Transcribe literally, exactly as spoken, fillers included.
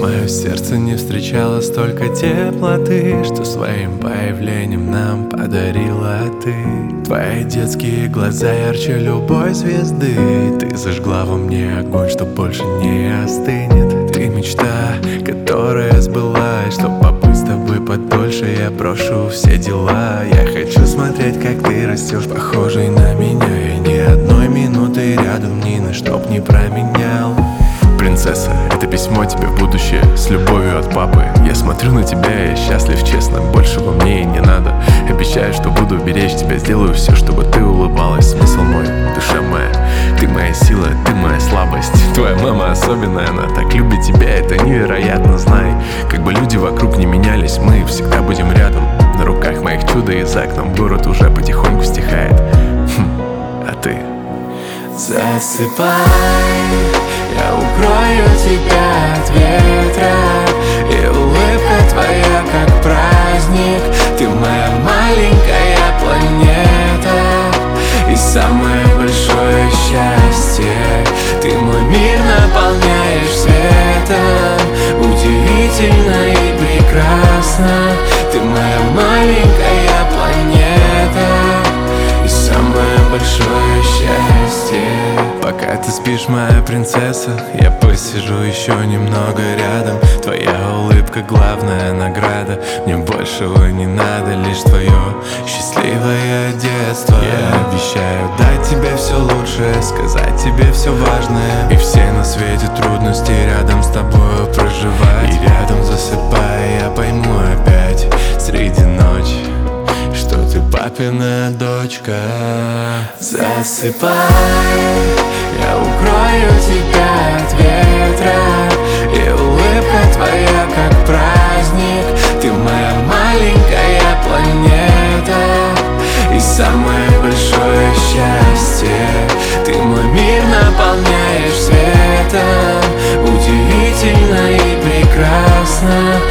Мое сердце не встречало столько теплоты, что своим появлением нам подарила ты. Твои детские глаза ярче любой звезды. Ты зажгла во мне огонь, что больше не остынет. Ты мечта, которая сбылась, чтоб побыть с тобой подольше. Я брошу все дела. Я хочу смотреть, как ты растешь, похожий на меня. И ни одной минуты рядом ни на чтоб не променял. Принцесса, это письмо тебе в будущее с любовью от папы. Я смотрю на тебя, я счастлив, честно, большего мне и не надо. Обещаю, что буду беречь тебя, сделаю все, чтобы ты улыбалась. Смысл мой, душа моя, ты моя сила, ты моя слабость. Твоя мама особенная, она так любит тебя, это невероятно. Знай, как бы люди вокруг не менялись, мы всегда будем рядом. На руках моих чудо и за окном город уже потихоньку стихает. Хм, а ты? Засыпай, я укрою тебя от ветра, и улыбка твоя как праздник. Ты моя маленькая планета, и самое большое счастье. Ты мой мир наполняешь светом, удивительно и прекрасно. Ты моя маленькая планета, и самое большое счастье. Пока ты спишь, моя принцесса, я посижу еще немного рядом. Твоя улыбка главная награда. Мне большего не надо, лишь твое счастливое детство. Я обещаю дать тебе все лучшее, сказать тебе все важное. И все на свете трудности рядом с тобой проживать. И рядом засыпая, я пойму опять среди ночи, что ты папина дочка. Засыпай, я укрою тебя от ветра, и улыбка твоя как праздник. Ты моя маленькая планета, и самое большое счастье. Ты мой мир наполняешь светом, удивительно и прекрасно.